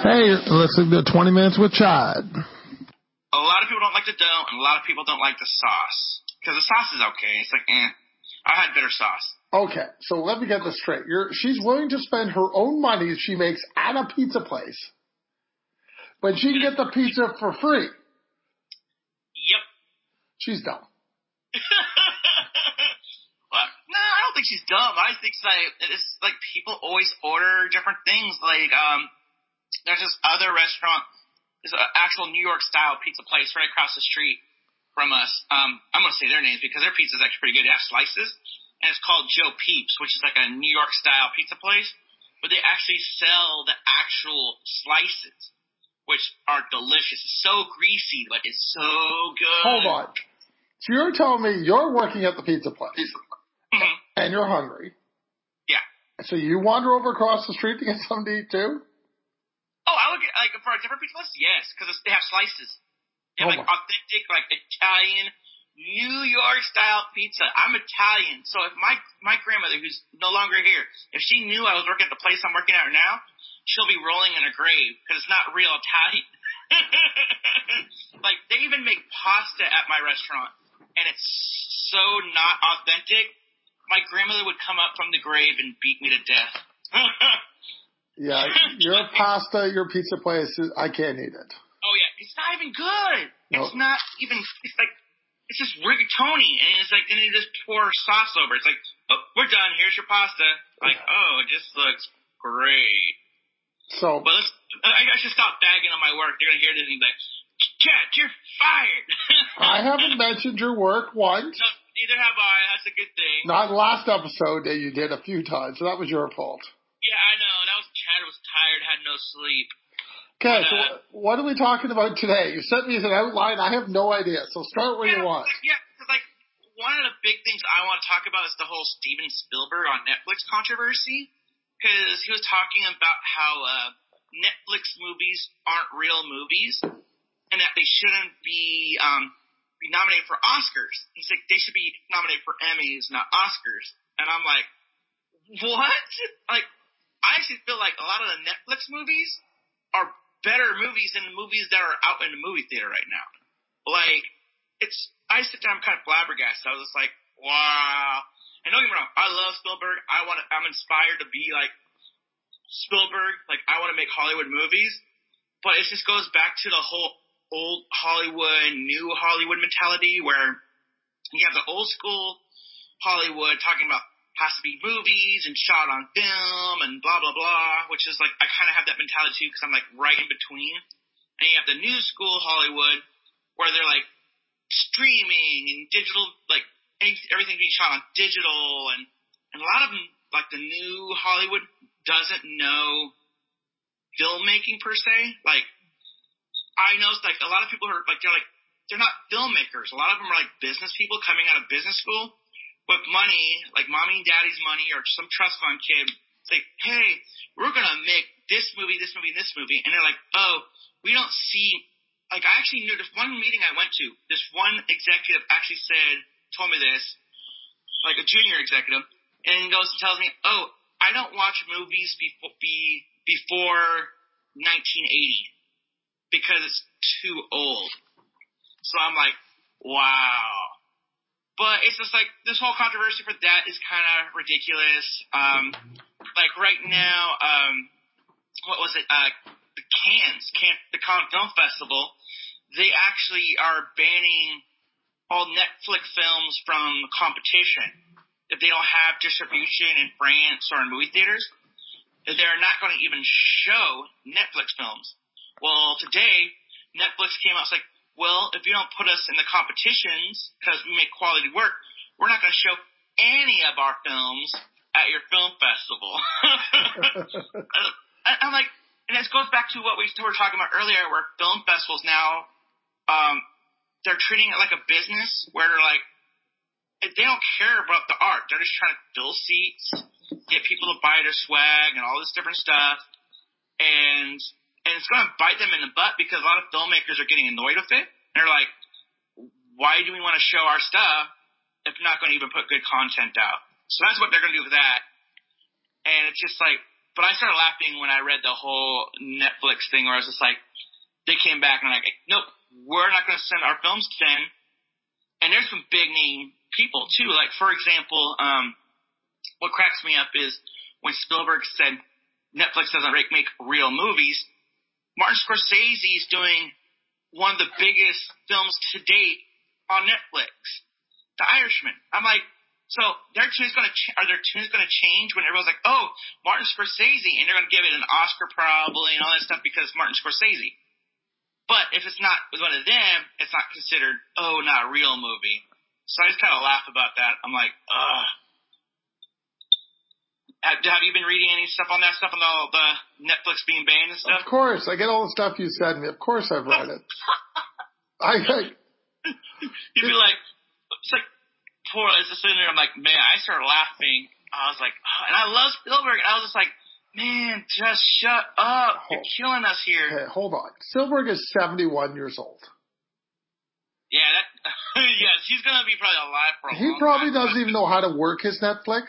Hey, let's do 20 minutes with Chad. A lot of people don't like the dough, and a lot of people don't like the sauce. Because the sauce is okay. It's like, I had bitter sauce. Okay, so let me get this straight. She's willing to spend her own money she makes at a pizza place, but she can get the pizza for free. Yep. She's dumb. Well, no, I don't think she's dumb. I think it's like people always order different things. Like, there's this other restaurant, there's an actual New York style pizza place right across the street from us. I'm gonna say their names because their pizza is actually pretty good. They have slices, and it's called Joe Peeps, which is like a New York style pizza place, but they actually sell the actual slices, which are delicious. It's so greasy, but it's so good. Hold on. So you're telling me you're working at the pizza place, mm-hmm. and you're hungry. Yeah. So you wander over across the street to get something to eat too? Oh, I would get, like, for a different pizza place? Yes, because they have slices. They have, authentic, Italian, New York style pizza. I'm Italian, so if my grandmother, who's no longer here, if she knew I was working at the place I'm working at now, she'll be rolling in a grave because it's not real Italian. Like, they even make pasta at my restaurant, and it's so not authentic. My grandmother would come up from the grave and beat me to death. Yeah, your pasta, your pizza place, I can't eat it. Oh, yeah. It's not even good. No. It's not even, it's just rigatoni, and it's like, then you just pour sauce over. It's like, oh, we're done. Here's your pasta. Like, oh, it just looks great. So, but I should stop bagging on my work. They're going to hear this and be like, Chad, you're fired. I haven't mentioned your work once. No, neither have I. That's a good thing. Not last episode that you did a few times, so that was your fault. Yeah, I know. That was Chad was tired, had no sleep. Okay, so what are we talking about today? You sent me an outline. I have no idea, so start where you want. Yeah, because, one of the big things I want to talk about is the whole Steven Spielberg on Netflix controversy. Because he was talking about how Netflix movies aren't real movies, and that they shouldn't be nominated for Oscars. He's like, they should be nominated for Emmys, not Oscars. And I'm like, what? Like, I actually feel like a lot of the Netflix movies are better movies than the movies that are out in the movie theater right now. Like, I sit down, I'm kind of flabbergasted. I was just like, wow. And don't get me wrong, I love Spielberg. I'm inspired to be like Spielberg. Like, I want to make Hollywood movies. But it just goes back to the whole old Hollywood, new Hollywood mentality where you have the old school Hollywood talking about has to be movies and shot on film and blah, blah, blah, which is like, I kind of have that mentality too because I'm like right in between. And you have the new school Hollywood where they're like streaming and digital, like everything being shot on digital. And a lot of them, like the new Hollywood doesn't know filmmaking per se. Like, I know like a lot of people are like, they're not filmmakers. A lot of them are like business people coming out of business school with money, like mommy and daddy's money or some trust fund kid. It's like, hey, we're going to make this movie, this movie, this movie. And they're like, oh, we don't see, like I actually knew this one meeting I went to, this one executive actually told me this, like a junior executive, and he goes and tells me, oh, I don't watch movies before 1980 because it's too old. So I'm like, wow. But it's just like this whole controversy for that is kind of ridiculous. Like right now, what was it? The Cannes Film Festival, they actually are banning all Netflix films from competition if they don't have distribution in France or in movie theaters. They're not going to even show Netflix films. Well, today, Netflix came out and was like, well, if you don't put us in the competitions because we make quality work, we're not going to show any of our films at your film festival. I'm like, and this goes back to what we were talking about earlier where film festivals now, they're treating it like a business where they're like, they don't care about the art. They're just trying to fill seats, get people to buy their swag and all this different stuff. And it's going to bite them in the butt because a lot of filmmakers are getting annoyed with it. They're like, why do we want to show our stuff if we're not going to even put good content out? So that's what they're going to do with that. And it's just like, But I started laughing when I read the whole Netflix thing where I was just like, they came back and like, nope, we're not going to send our films to them. And there's some big name people too. Like, for example, what cracks me up is when Spielberg said Netflix doesn't make real movies, Martin Scorsese is doing one of the biggest films to date on Netflix, The Irishman. I'm like, so their tune's going to are their tunes going to change when everyone's like, oh, Martin Scorsese, and they're going to give it an Oscar probably and all that stuff because Martin Scorsese. But if it's not with one of them, it's not considered, oh, not a real movie. So I just kind of laugh about that. I'm like, ugh. Have you been reading any stuff on that stuff, on all the Netflix being banned and stuff? Of course. I get all the stuff you said me. Of course I've read it. You'd be like, it's like, poor, it's just sitting there, I'm like, man, I started laughing. I was like, oh, and I love Spielberg, and I was just like, man, just shut up. You're killing us here. Hey, hold on. Spielberg is 71 years old. Yeah, yes, he's going to be probably alive for a long time. He probably doesn't even know how to work his Netflix.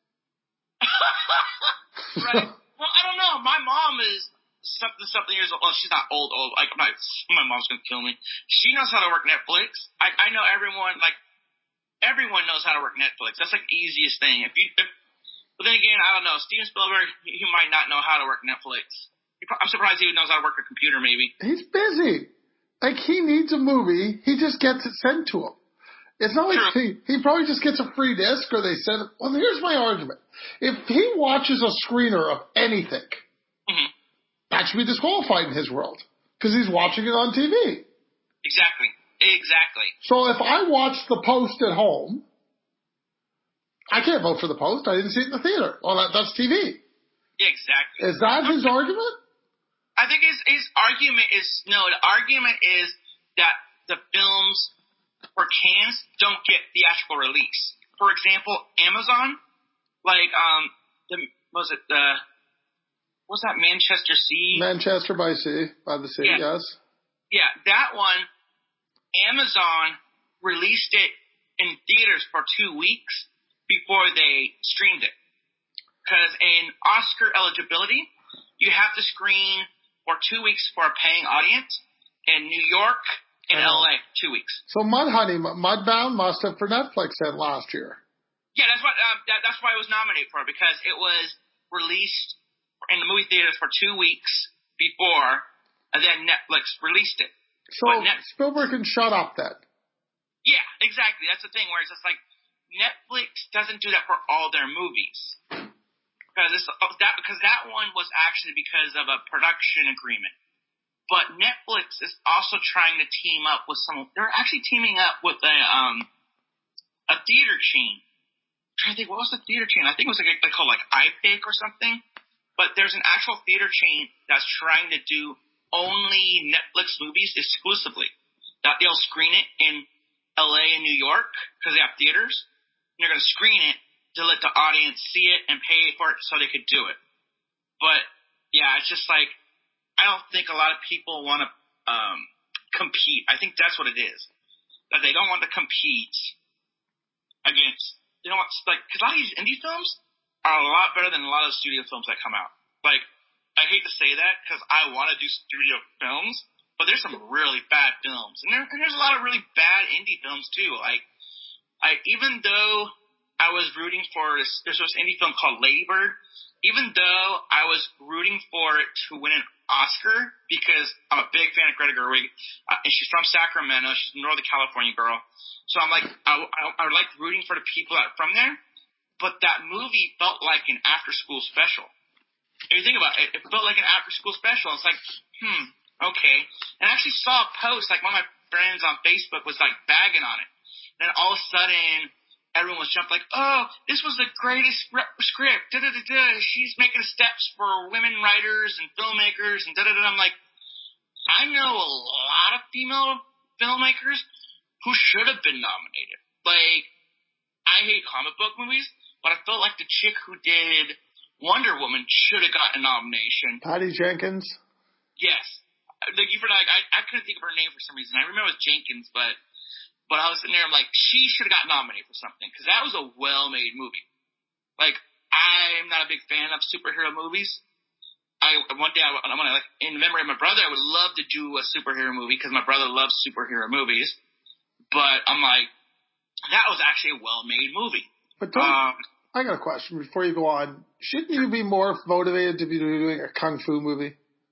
Right. Well, I don't know. My mom is something years old. Well, she's not old. Like, my mom's going to kill me. She knows how to work Netflix. I know everyone knows how to work Netflix. That's like the easiest thing. But then again, I don't know. Steven Spielberg, he might not know how to work Netflix. I'm surprised he knows how to work a computer, maybe. He's busy. Like, he needs a movie. He just gets it sent to him. It's not like he probably just gets a free disc or they send it. Well, here's my argument. If he watches a screener of anything, that should be disqualified in his world because he's watching it on TV. Exactly. So if I watch The Post at home, I can't vote for The Post. I didn't see it in the theater. Well, that's TV. Exactly. Is that his argument? I think his argument is, no, the argument is that the films for cans don't get theatrical release. For example, Amazon, like, what's that Manchester Sea? Manchester by the Sea, yes. Yeah, that one, Amazon released it in theaters for 2 weeks before they streamed it. Because in Oscar eligibility, you have to screen for 2 weeks for a paying audience in New York and LA, 2 weeks. So Mudbound must have for Netflix said last year. Yeah, that's why it was nominated for, because it was released in the movie theaters for 2 weeks before, and then Netflix released it. So Spielberg can shut up then. Yeah, exactly. That's the thing where it's just like Netflix doesn't do that for all their movies. Because that one was actually because of a production agreement. But Netflix is also trying to team up with they're actually teaming up with a theater chain. I'm trying to think, what was the theater chain? I think it was called iPic or something. But there's an actual theater chain that's trying to do only Netflix movies exclusively. That they'll screen it in LA and New York because they have theaters. And they're going to screen it to let the audience see it and pay for it so they could do it. But yeah, it's just like, I don't think a lot of people want to compete. I think that's what it is. That they don't want to compete against, they don't want, like, because a lot of these indie films are a lot better than a lot of the studio films that come out. Like, I hate to say that because I want to do studio films, but there's some really bad films. And there's a lot of really bad indie films too. Like, even though I was rooting for there's this indie film called Lady Bird. Even though I was rooting for it to win an Oscar because I'm a big fan of Greta Gerwig, and she's from Sacramento. She's a Northern California girl. So I'm like, I like rooting for the people that are from there. But that movie felt like an after-school special. If you think about it, it felt like an after-school special. It's like, okay. And I actually saw a post, like one of my friends on Facebook was like bagging on it. Then all of a sudden, everyone was jumping like, oh, this was the greatest script. Da-da-da-da. She's making steps for women writers and filmmakers and da-da-da. I'm like, I know a lot of female filmmakers who should have been nominated. Like, I hate comic book movies, but I felt like the chick who did Wonder Woman should have gotten a nomination. Patty Jenkins? Yes. Like, I couldn't think of her name for some reason. I remember it was Jenkins, but I was sitting there, I'm like, she should have got nominated for something, because that was a well-made movie. Like, I'm not a big fan of superhero movies. One day, I'm gonna, like, in memory of my brother, I would love to do a superhero movie because my brother loves superhero movies. But I'm like, that was actually a well-made movie. But I got a question before you go on. Shouldn't you be more motivated to be doing a kung fu movie?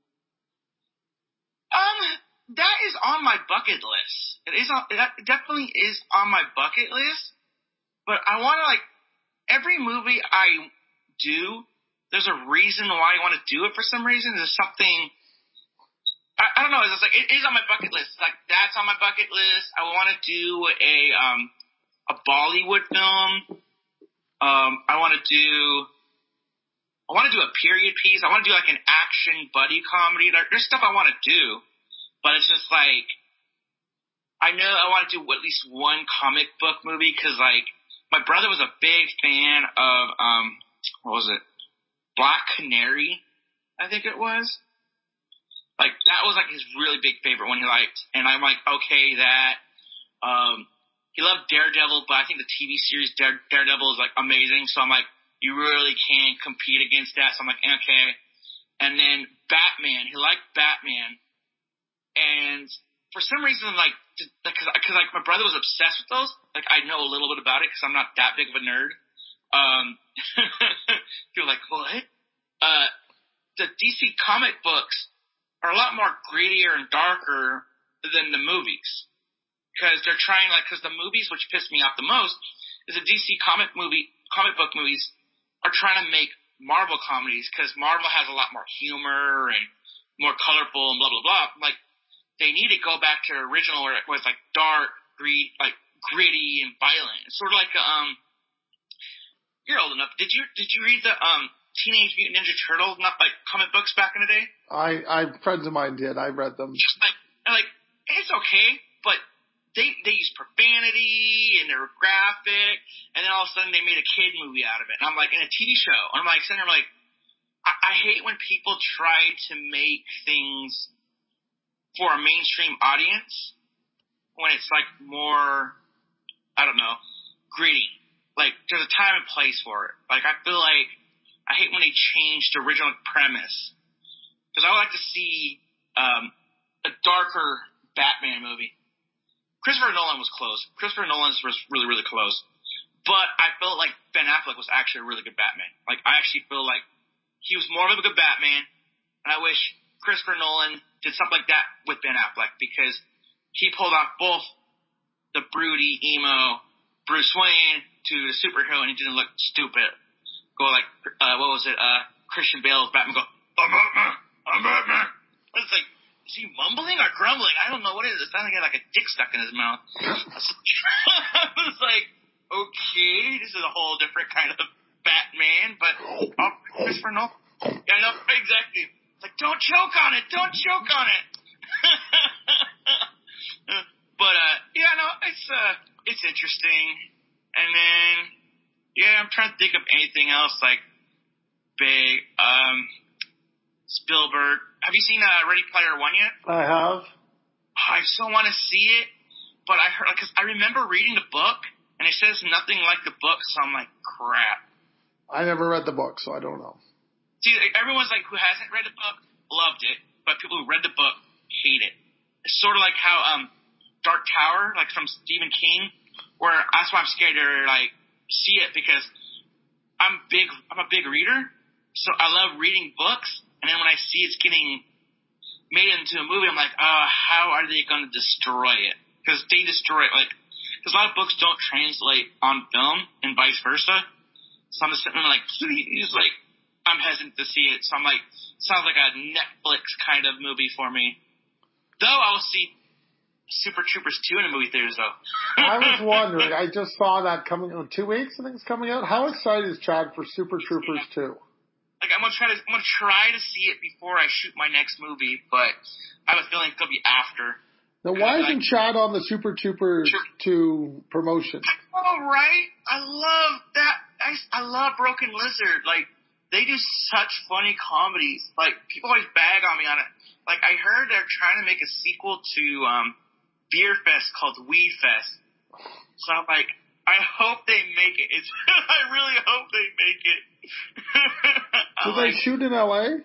That is on my bucket list. That definitely is on my bucket list. But I want to, like, every movie I do, there's a reason why I want to do it for some reason. There's something, I don't know, it's like, it is on my bucket list. It's like, that's on my bucket list. I want to do a Bollywood film. I want to do a period piece. I want to do, like, an action buddy comedy. There's stuff I want to do, but it's just like, I know I want to do at least one comic book movie because, like, my brother was a big fan of, what was it? Black Canary, I think it was. Like, that was, like, his really big favorite one he liked. And I'm like, okay, that. He loved Daredevil, but I think the TV series Daredevil is, like, amazing. So I'm like, you really can't compete against that. So I'm like, okay. And then Batman. He liked Batman. And for some reason, like, because like, my brother was obsessed with those. Like, I know a little bit about it because I'm not that big of a nerd. You're like, what? The DC comic books are a lot more grittier and darker than the movies. Because they're trying, like, because the movies, which piss me off the most, is the DC comic book movies are trying to make Marvel comedies because Marvel has a lot more humor and more colorful and blah, blah, blah. Like, they need to go back to the original where it was, like, dark, gritty, and violent. It's sort of like, you're old enough. Did you read the, Teenage Mutant Ninja Turtles, not like comic books back in the day? Friends of mine did. I read them. Just like it's okay, but they use profanity and they're graphic, and then all of a sudden they made a kid movie out of it. And I'm like, in a TV show, and I'm like, sitting there like, I hate when people try to make things for a mainstream audience when it's like more, I don't know, gritty. Like, there's a time and place for it. Like, I feel like I hate when they change the original premise. Because I would like to see a darker Batman movie. Christopher Nolan was close. Christopher Nolan's was really, really close. But I felt like Ben Affleck was actually a really good Batman. Like, I actually feel like he was more of a good Batman. And I wish Christopher Nolan did something like that with Ben Affleck. Because he pulled off both the broody, emo Bruce Wayne to the superhero, and he didn't look stupid. Go like, what was it? Christian Bale's Batman go, I'm Batman. It's like, is he mumbling or grumbling? I don't know what it is. It sounded like he had like a dick stuck in his mouth. I was like, okay, this is a whole different kind of Batman, but Christopher Nolan. Yeah, I know, exactly. It's like, don't choke on it. Don't choke on it. But, yeah, no, it's interesting. And then, yeah, I'm trying to think of anything else like big. Spielberg. Have you seen Ready Player One yet? I have. I still want to see it, but I heard, because I remember reading the book, and it says nothing like the book, so I'm like, crap. I never read the book, so I don't know. See, everyone's like, who hasn't read the book, loved it, but people who read the book hate it. It's sort of like how Dark Tower, like from Stephen King, where that's why I'm scared to like see it, because I'm a big reader, so I love reading books, and then when I see it's getting made into a movie, I'm like, how are they going to destroy it? Because they destroy it, like, because a lot of books don't translate on film and vice versa. So I'm just sitting there like, please, like, I'm hesitant to see it. So I'm like, sounds like a Netflix kind of movie for me. Though I will see Super Troopers 2 in the movie theaters, though. I was wondering, I just saw that coming in 2 weeks, I think it's coming out. How excited is Chad for Super Troopers 2? Like, I'm gonna try to see it before I shoot my next movie, but I have a feeling it'll be after. Now, why isn't Chad on the Super Troopers 2 promotion? Oh, right? I love that. I love Broken Lizard. Like, they do such funny comedies. Like, people always bag on me on it. Like, I heard they're trying to make a sequel to Beer Fest called Weed Fest. So I'm like, I hope they make it. I really hope they make it. Did they shoot in L.A.?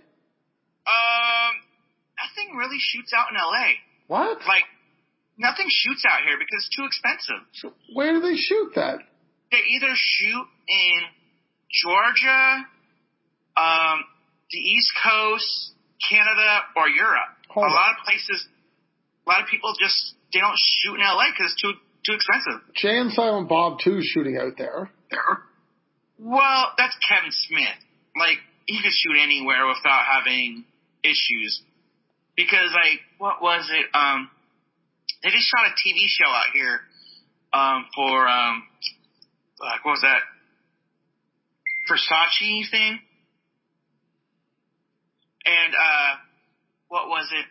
Nothing really shoots out in L.A. What? Like, nothing shoots out here because it's too expensive. So where do they shoot that? They either shoot in Georgia, the East Coast, Canada, or Europe. A lot of people just, they don't shoot in LA because it's too expensive. Jay and Silent Bob 2 is shooting out there. Well, that's Kevin Smith. Like, he could shoot anywhere without having issues. Because, like, what was it? They just shot a TV show out here for, what was that? Versace thing? And, what was it?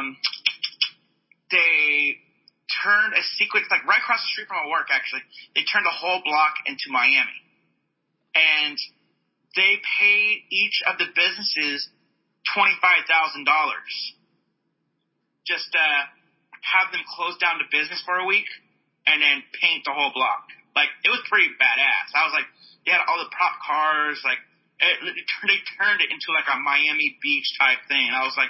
They turned a sequence, like right across the street from my work, actually. They turned a whole block into Miami. And they paid each of the businesses $25,000. Just have them close down the business for a week and then paint the whole block. Like, it was pretty badass. I was like, they had all the prop cars, like, they turned it into like a Miami Beach type thing. I was like,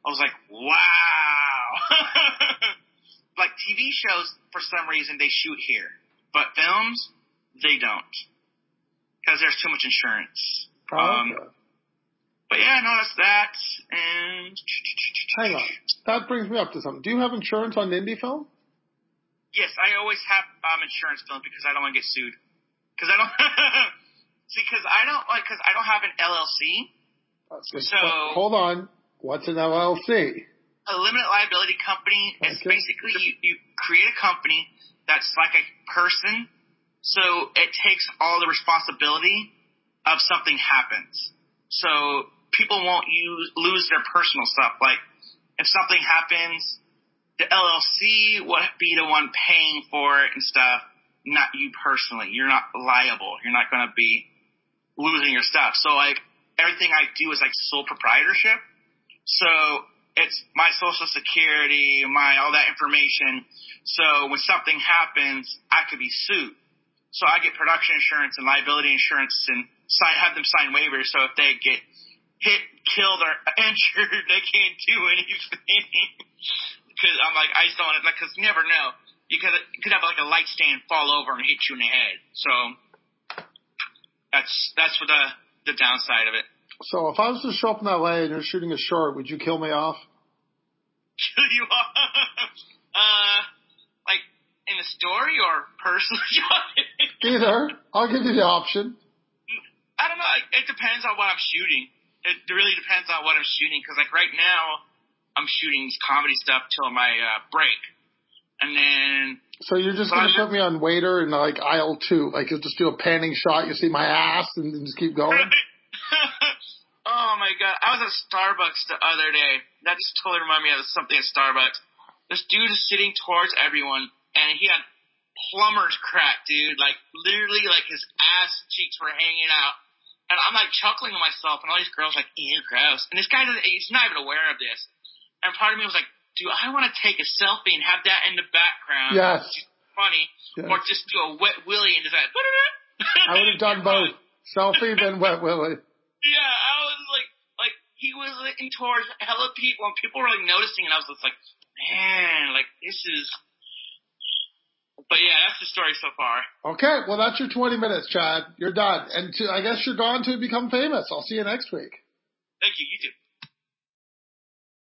wow. Like, TV shows, for some reason, they shoot here. But films, they don't. Because there's too much insurance. Okay. But yeah, no, that's that. And hang on. That brings me up to something. Do you have insurance on indie film? Yes, I always have insurance film because I don't want to get sued. Because I don't because I don't have an LLC. So hold on. What's an LLC? A limited liability company is basically you create a company that's like a person, so it takes all the responsibility of something happens. So people won't lose their personal stuff. Like, if something happens, the LLC would be the one paying for it and stuff, not you personally. You're not liable. You're not going to be losing your stuff. So, like, everything I do is, like, sole proprietorship. So it's my Social Security, all that information. So when something happens, I could be sued. So I get production insurance and liability insurance and have them sign waivers. So if they get hit, killed, or injured, they can't do anything. Because I'm like, I just don't want it. Because you never know. You could have like a light stand fall over and hit you in the head. So that's what the downside of it. So if I was to show up in LA and you're shooting a short, would you kill me off? Kill you off? Like in the story or personally? Either. I'll give you the option. I don't know. It depends on what I'm shooting. It really depends on what I'm shooting. Because like right now, I'm shooting comedy stuff till my break. And then... So you're just going to put me on waiter in like aisle 2. Like you'll just do a panning shot, you see my ass, and then just keep going? Oh my god. I was at Starbucks the other day. That just totally reminded me of something at Starbucks. This dude is sitting towards everyone, and he had plumber's crack, dude. Like, literally, like, his ass cheeks were hanging out. And I'm, like, chuckling to myself, and all these girls like, ew, gross. And this guy, he's not even aware of this. And part of me was like, do I want to take a selfie and have that in the background? Yes. Which is funny. Yes. Or just do a wet willy and just like, I would have done both. Selfie, then wet willy. Yeah, I was like, he was looking towards hella people, and people were, like, noticing, and I was just like, man, like, this is... But, yeah, that's the story so far. Okay, well, that's your 20 minutes, Chad. You're done. And I guess you're gone to become famous. I'll see you next week. Thank you. You too.